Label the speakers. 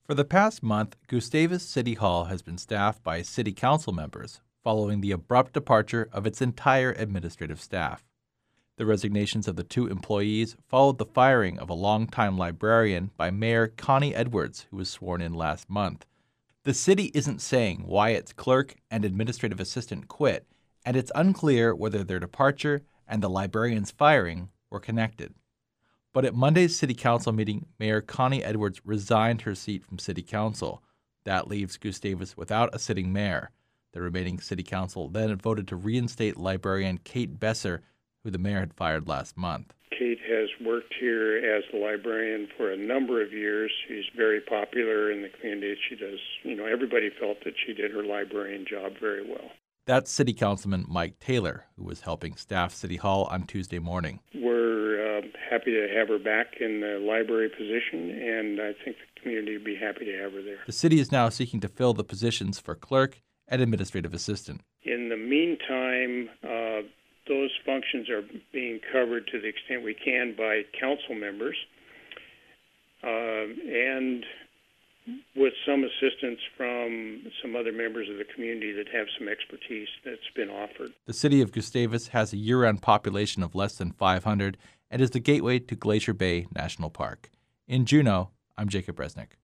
Speaker 1: For the past month, Gustavus City Hall has been staffed by city council members following the abrupt departure of its entire administrative staff. The resignations of the two employees followed the firing of a longtime librarian by Mayor Connie Edwards, who was sworn in last month. The city isn't saying why its clerk and administrative assistant quit, and it's unclear whether their departure and the librarian's firing were connected. But at Monday's city council meeting, Mayor Connie Edwards resigned her seat from city council. That leaves Gustavus without a sitting mayor. The remaining city council then voted to reinstate librarian Kate Besser, who the mayor had fired last month.
Speaker 2: Kate has worked here as the librarian for a number of years. She's very popular in the community. She does, everybody felt that she did her librarian job very well.
Speaker 1: That's City Councilman Mike Taylor, who was helping staff City Hall on Tuesday morning.
Speaker 2: We're happy to have her back in the library position, and I think the community would be happy to have her there.
Speaker 1: The city is now seeking to fill the positions for clerk and administrative assistant.
Speaker 2: In the meantime, those functions are being covered to the extent we can by council members, and with some assistance from some other members of the community that have some expertise that's been offered.
Speaker 1: The city of Gustavus has a year-round population of less than 500 and is the gateway to Glacier Bay National Park. In Juneau, I'm Jacob Resnick.